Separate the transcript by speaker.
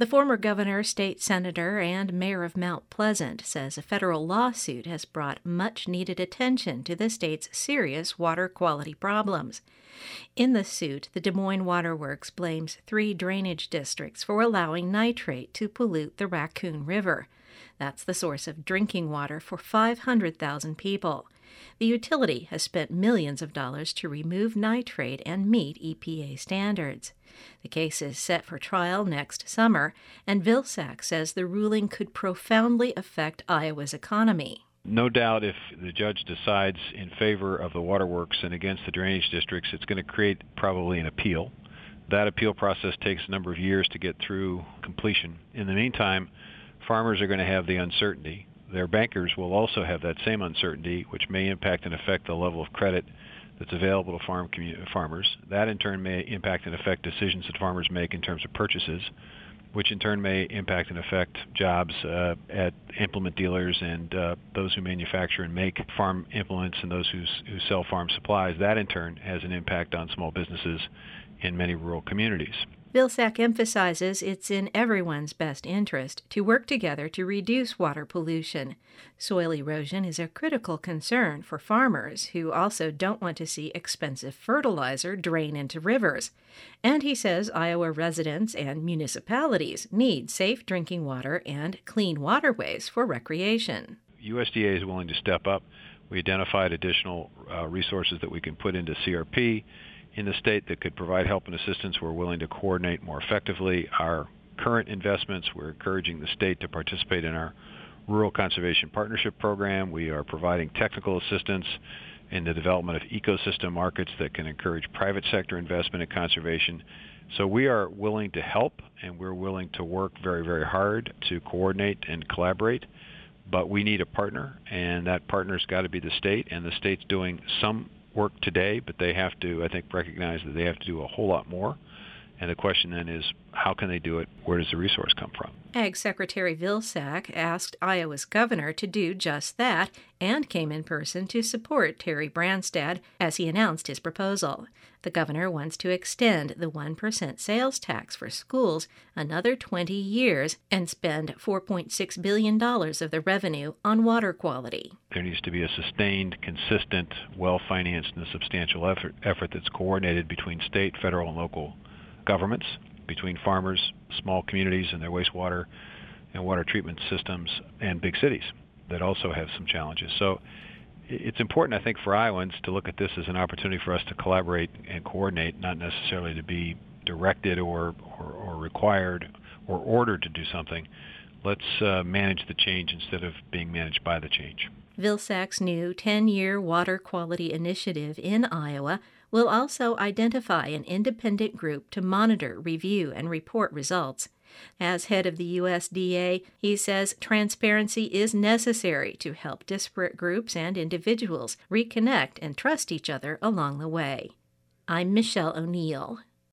Speaker 1: The former governor, state senator, and mayor of Mount Pleasant says a federal lawsuit has brought much-needed attention to the state's serious water quality problems. In the suit, the Des Moines Water Works blames 3 drainage districts for allowing nitrate to pollute the Raccoon River. That's the source of drinking water for 500,000 people. The utility has spent millions of dollars to remove nitrate and meet EPA standards. The case is set for trial next summer, and Vilsack says the ruling could profoundly affect Iowa's economy.
Speaker 2: No doubt if the judge decides in favor of the waterworks and against the drainage districts, it's going to create probably an appeal. That appeal process takes a number of years to get through completion. In the meantime, farmers are going to have the uncertainty. Their bankers will also have that same uncertainty, which may impact and affect the level of credit that's available to farmers. That in turn may impact and affect decisions that farmers make in terms of purchases, which in turn may impact and affect jobs at implement dealers and those who manufacture and make farm implements and those who sell farm supplies. That in turn has an impact on small businesses in many rural communities.
Speaker 1: Vilsack emphasizes it's in everyone's best interest to work together to reduce water pollution. Soil erosion is a critical concern for farmers who also don't want to see expensive fertilizer drain into rivers. And he says Iowa residents and municipalities need safe drinking water and clean waterways for recreation.
Speaker 2: USDA is willing to step up. We identified additional resources that we can put into CRP in the state that could provide help and assistance. We're willing to coordinate more effectively our current investments. We're encouraging the state to participate in our Rural Conservation Partnership Program. We are providing technical assistance in the development of ecosystem markets that can encourage private sector investment in conservation. So we are willing to help, and we're willing to work very, very hard to coordinate and collaborate. But we need a partner, and that partner's got to be the state, and the state's doing some work today, but they have to, I think, recognize that they have to do a whole lot more. And the question then is, how can they do it? Where does the resource come from?
Speaker 1: Ag Secretary Vilsack asked Iowa's governor to do just that and came in person to support Terry Branstad as he announced his proposal. The governor wants to extend the 1% sales tax for schools another 20 years and spend $4.6 billion of the revenue on water quality.
Speaker 2: There needs to be a sustained, consistent, well-financed, and substantial effort that's coordinated between state, federal, and local governments, between farmers, small communities and their wastewater and water treatment systems, and big cities that also have some challenges. So it's important, I think, for Iowans to look at this as an opportunity for us to collaborate and coordinate, not necessarily to be directed or required or ordered to do something. Let's manage the change instead of being managed by the change.
Speaker 1: Vilsack's new 10-year water quality initiative in Iowa will also identify an independent group to monitor, review, and report results. As head of the USDA, he says transparency is necessary to help disparate groups and individuals reconnect and trust each other along the way. I'm Michelle O'Neill.